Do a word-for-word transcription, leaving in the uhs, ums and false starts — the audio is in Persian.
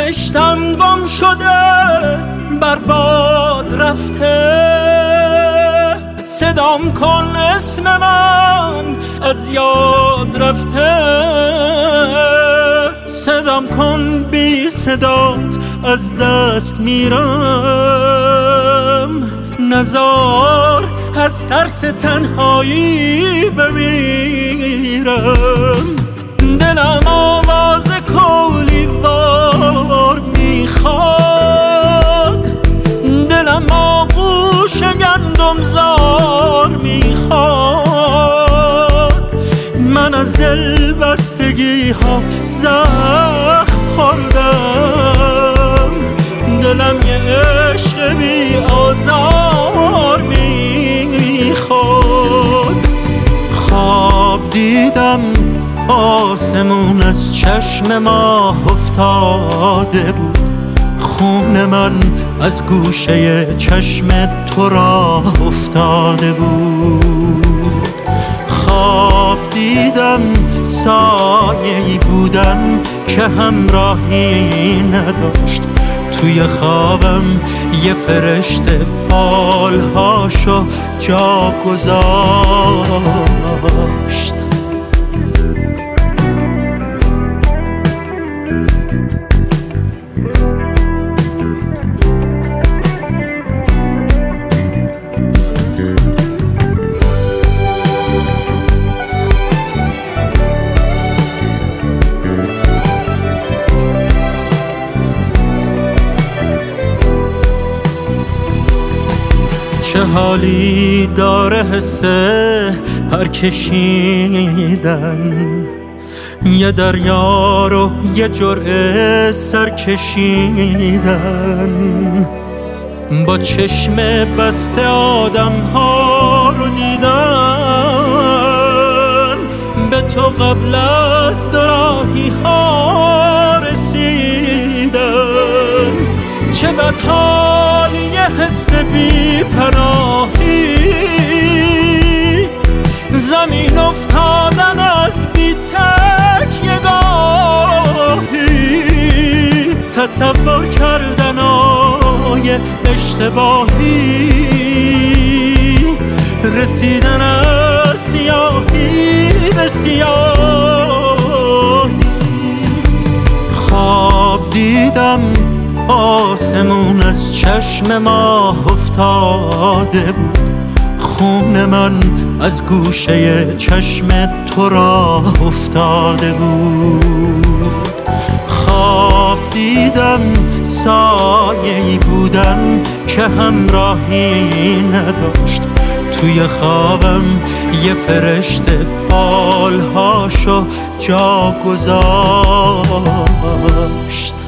بهشتم گم شده، برباد رفته. صدام کن اسم من از یاد رفته، صدام کن بی صدات از دست میرم. نزار از ترس تنهایی بمیرم. دلم آواز کولی وار میخواد، دلم آغوش گندم زار میخواد. من از دل بستگی ها زخم خوردم، دلم یه عشق بی آزار میخواد. خواب دیدم آسمون از چشم ماه افتاده بود، خون من از گوشه چشم تو راه افتاده بود. خواب دیدم سایه‌ای بودن که همراهی نداشت، توی خوابم یه فرشته بالهاشو جا گذاشت. چه حالی داره حسه پرکشیدن، یه دریا رو یه جرعه سر کشیدن. با چشم بسته آدم ها رو دیدن، به تو قبل از دوراهی ها رسیدن. چه بدحالی یه حس بی پناهی، زمین افتادن از بی تک یه گاهی، تصور کردن آیه اشتباهی، رسیدن از سیاهی به سیاهی. خواب دیدم آسمون از چشم ماه افتاده بود، خون من از گوشه چشم تو راه افتاده بود. خواب دیدم سایه‌ای بودن که همراهی نداشت، توی خوابم یه فرشته بالهاشو جا گذاشت.